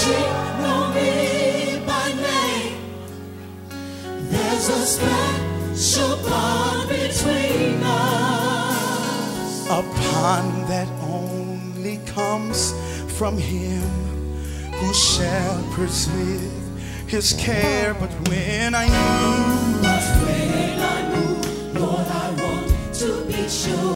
she know me by name. There's a special bond between us, a bond that only comes from Him who shepherds with His care. But when I knew, Lord, I want to be sure.